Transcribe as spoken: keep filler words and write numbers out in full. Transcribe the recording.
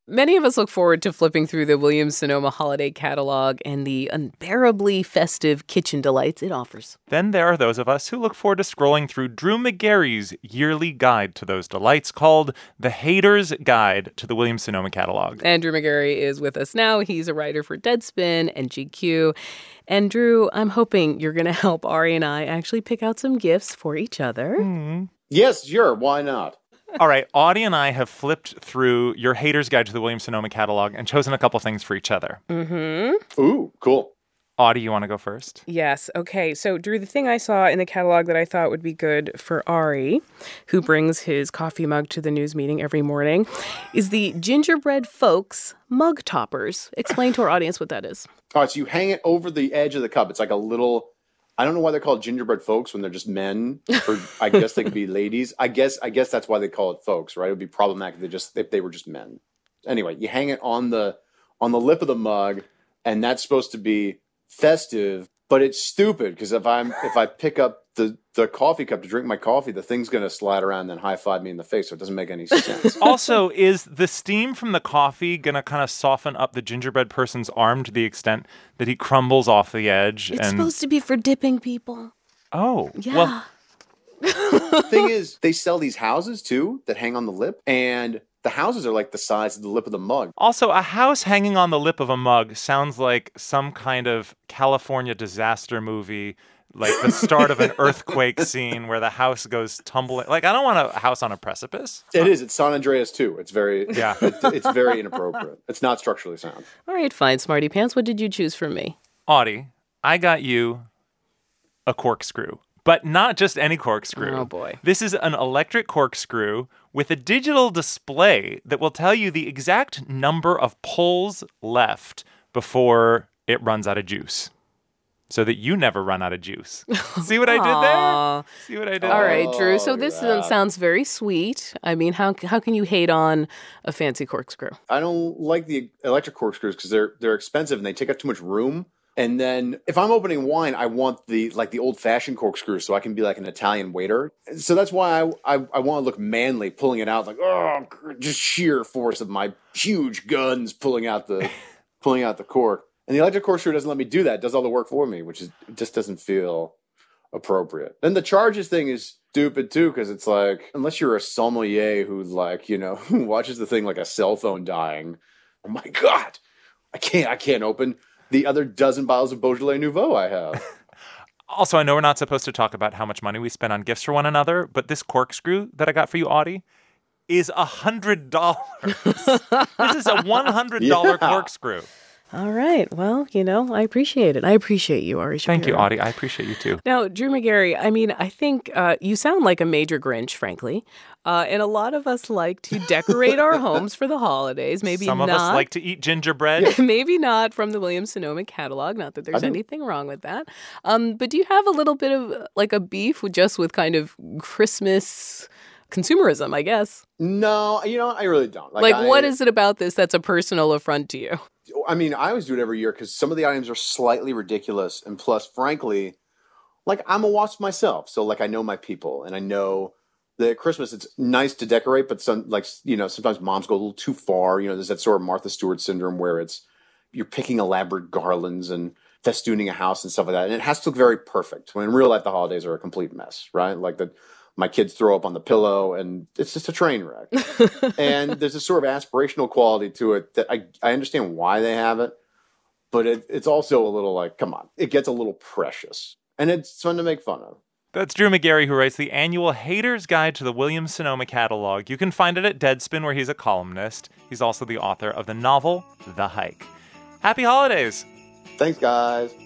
Many of us look forward to flipping through the Williams-Sonoma holiday catalog and the unbearably festive kitchen delights it offers. Then there are those of us who look forward to scrolling through Drew Magary's yearly guide to those delights called The Hater's Guide to the Williams-Sonoma Catalog. And Drew Magary is with us now. He's a writer for Deadspin and G Q. And Drew, I'm hoping you're going to help Ari and I actually pick out some gifts for each other. Mm. Yes, sure. Why not? All right, Audie and I have flipped through your Hater's Guide to the Williams-Sonoma Catalog and chosen a couple things for each other. Mm-hmm. Ooh, cool. Audie, you want to go first? Yes. Okay. So, Drew, the thing I saw in the catalog that I thought would be good for Ari, who brings his coffee mug to the news meeting every morning, is the Gingerbread Folks mug toppers. Explain to our audience what that is. All right, so you hang it over the edge of the cup. It's like a little... I don't know why they're called gingerbread folks when they're just men. Or I guess they could be ladies. I guess I guess that's why they call it folks, right? It would be problematic if they just if they were just men. Anyway, you hang it on the on the lip of the mug, and that's supposed to be festive, but it's stupid because if I'm if I pick up the, the coffee cup to drink my coffee, the thing's gonna slide around and then high five me in the face, so it doesn't make any sense. Also, is the steam from the coffee gonna kind of soften up the gingerbread person's arm to the extent that he crumbles off the edge? It's and... supposed to be for dipping people. Oh, yeah. Well, the thing is, they sell these houses too that hang on the lip, and the houses are like the size of the lip of the mug. Also, a house hanging on the lip of a mug sounds like some kind of California disaster movie, like the start of an earthquake scene where the house goes tumbling. Like, I don't want a house on a precipice. It is. It's San Andreas too. It's very, yeah. it, it's very inappropriate. It's not structurally sound. All right, fine, Smarty Pants. What did you choose for me? Audie, I got you a corkscrew. But not just any corkscrew. Oh, boy. This is an electric corkscrew with a digital display that will tell you the exact number of pulls left before it runs out of juice, so that you never run out of juice. See what I did there? See what I did All there? right, Drew. So this yeah. sounds very sweet. I mean, how how can you hate on a fancy corkscrew? I don't like the electric corkscrews because they're they're expensive and they take up too much room. And then if I'm opening wine, I want the like the old fashioned corkscrew so I can be like an Italian waiter. So that's why I I, I want to look manly, pulling it out like oh, just sheer force of my huge guns pulling out the pulling out the cork. And the electric corkscrew doesn't let me do that. It does all the work for me, which is it just doesn't feel appropriate. And the charges thing is stupid too because it's like unless you're a sommelier who like you know watches the thing like a cell phone dying. Oh my god, I can't I can't open the other dozen bottles of Beaujolais Nouveau I have. Also, I know we're not supposed to talk about how much money we spend on gifts for one another, but this corkscrew that I got for you, Audie, is one hundred dollars. This is a one hundred dollars yeah. corkscrew. All right. Well, you know, I appreciate it. I appreciate you, Ari Shapiro. Thank you, Audie. I appreciate you, too. Now, Drew Magary, I mean, I think uh, you sound like a major Grinch, frankly. Uh, and a lot of us like to decorate our homes for the holidays. Maybe Some not. of us like to eat gingerbread. Maybe not from the Williams-Sonoma catalog. Not that there's anything wrong with that. Um, but do you have a little bit of like a beef with just with kind of Christmas consumerism, I guess? No, you know, I really don't. Like, like I, what is it about this that's a personal affront to you? I mean, I always do it every year because some of the items are slightly ridiculous. And plus, frankly, like I'm a wasp myself. So like I know my people and I know that at Christmas it's nice to decorate, but some like, you know, sometimes moms go a little too far. You know, there's that sort of Martha Stewart syndrome where it's you're picking elaborate garlands and festooning a house and stuff like that. And it has to look very perfect. When in real life, the holidays are a complete mess, right? Like the my kids throw up on the pillow and it's just a train wreck. And there's a sort of aspirational quality to it that I, I understand why they have it, but it, it's also a little like, come on, it gets a little precious and it's fun to make fun of. That's Drew Magary, who writes the annual Hater's Guide to the Williams-Sonoma Catalog. You can find it at Deadspin, where he's a columnist. He's also the author of the novel, The Hike. Happy holidays! Thanks, guys.